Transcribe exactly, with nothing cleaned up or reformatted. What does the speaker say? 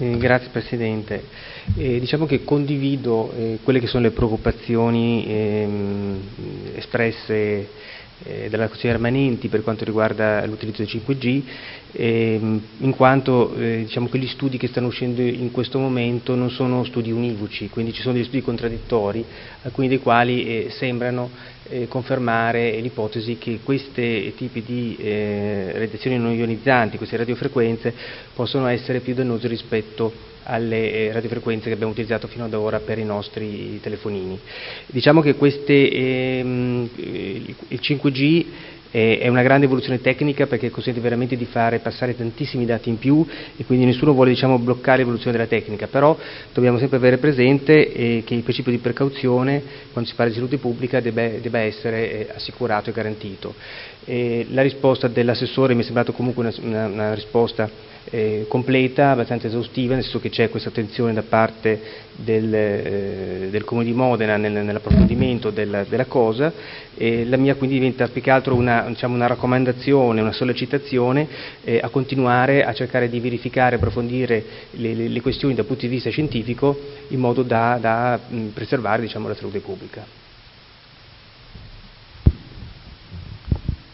Eh, grazie Presidente. Eh, diciamo che condivido eh, quelle che sono le preoccupazioni ehm, espresse eh, dalla Consigliera Manenti per quanto riguarda l'utilizzo del cinque G, ehm, in quanto eh, diciamo che gli studi che stanno uscendo in questo momento non sono studi univoci, quindi ci sono degli studi contraddittori, alcuni dei quali eh, sembrano eh, confermare l'ipotesi che questi tipi di eh, radiazioni non ionizzanti, queste radiofrequenze, possono essere più dannose rispetto alle eh, radiofrequenze che abbiamo utilizzato fino ad ora per i nostri telefonini. Diciamo che queste, ehm, il cinque G è una grande evoluzione tecnica perché consente veramente di fare passare tantissimi dati in più e quindi nessuno vuole diciamo, bloccare l'evoluzione della tecnica, però dobbiamo sempre avere presente eh, che il principio di precauzione quando si parla di salute pubblica debba, debba essere eh, assicurato e garantito. Eh, la risposta dell'assessore mi è sembrata comunque una, una, una risposta eh, completa, abbastanza esaustiva, nel senso che c'è questa attenzione da parte del, eh, del Comune di Modena nel, nell'approfondimento della, della cosa. Eh, la mia quindi diventa più che altro una, diciamo, una raccomandazione, una sollecitazione eh, a continuare a cercare di verificare, approfondire le, le, le questioni dal punto di vista scientifico in modo da, da mh, preservare diciamo, la salute pubblica.